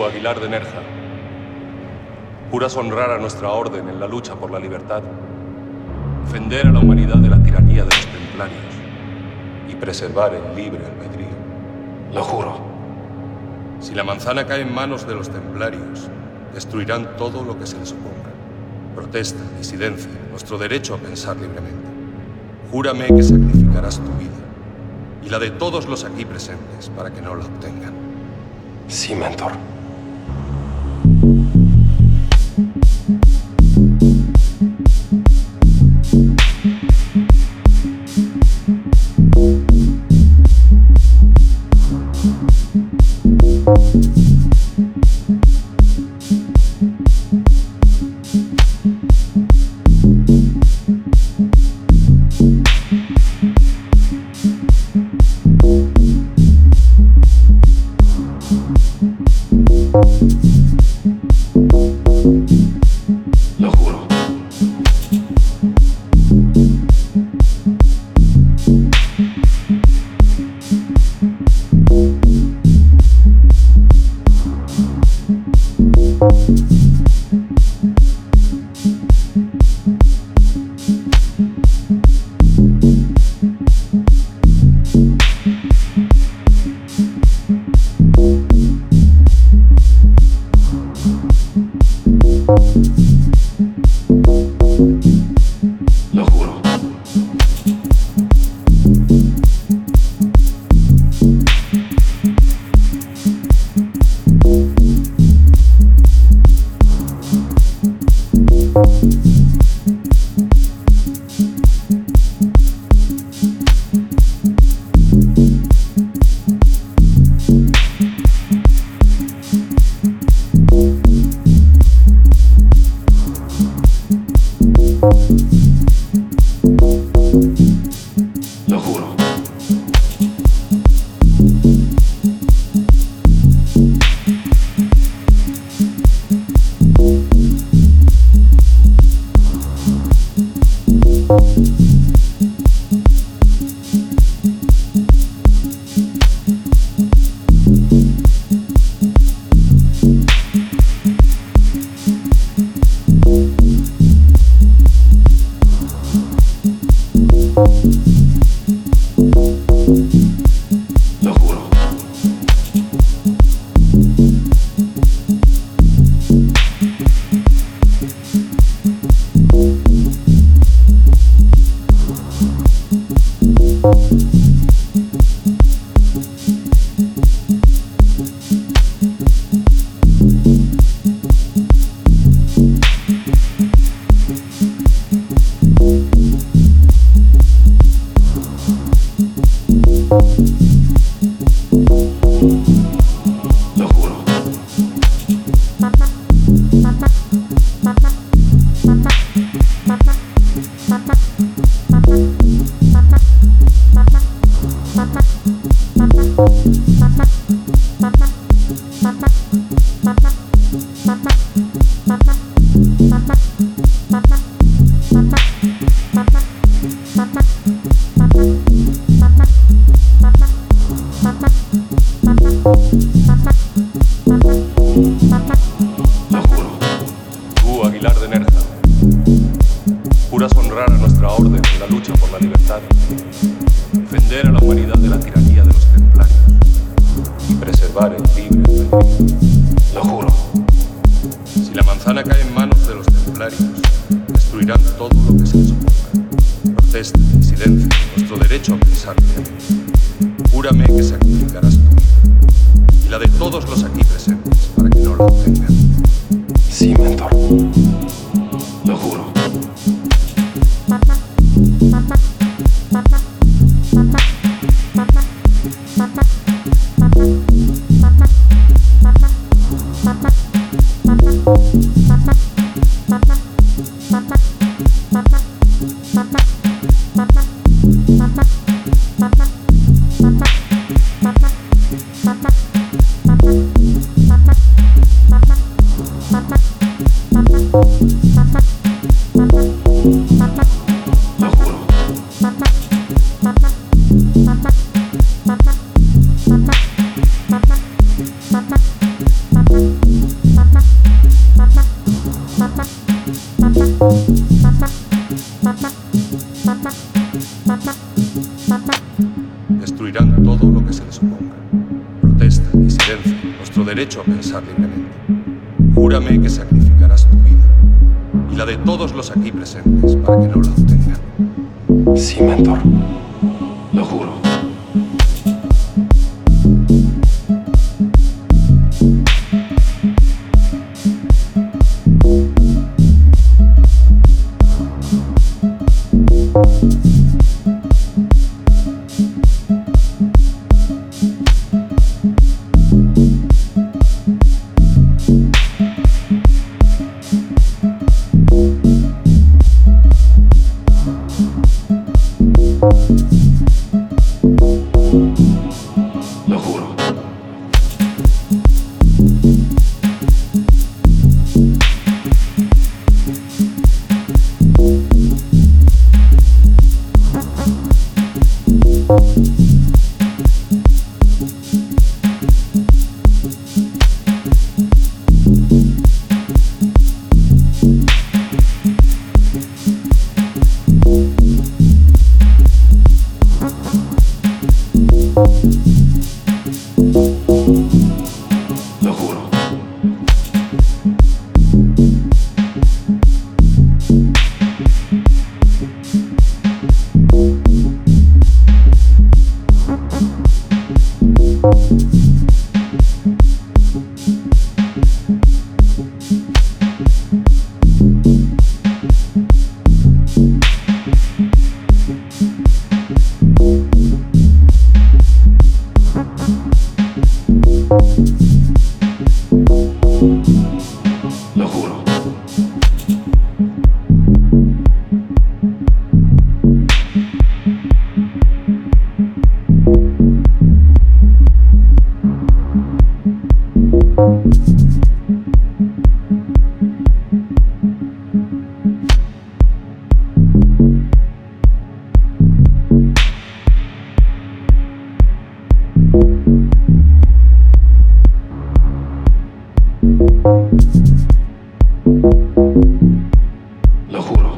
Aguilar de Nerja, juras honrar a nuestra orden en la lucha por la libertad, defender a la humanidad de la tiranía de los templarios y preservar el libre albedrío. Lo juro. Si la manzana cae en manos de los templarios, destruirán todo lo que se les oponga. Protesta, disidencia, nuestro derecho a pensar libremente. Júrame que sacrificarás tu vida y la de todos los aquí presentes para que no la obtengan. Sí, mentor. Lo juro. Lo juro. Lo juro. Lo juro. Lo juro. Lo juro. Tú, Aguilar de Nerja, juras honrar a nuestra orden en la lucha por la libertad, defender a la humanidad de la tiranía de los templarios y preservar el libre albedrío. Lo juro. Si la manzana cae en manos de los templarios, destruirán todo lo que se les oponga. Protesta, disidencia, nuestro derecho a pensar libremente. Júrame que sacrificarás tu vida y la de todos los aquí presentes para que no la obtengan. Sí, mentor. Lo juro. Destruirán todo lo que se les oponga. Protesta, disidencia, nuestro derecho a pensar libremente. Júrame que sacrificarás tu vida y la de todos los aquí presentes para que no la obtengan. Sí, mentor. Lo juro. Lo juro. Lo juro. Lo juro. Lo juro.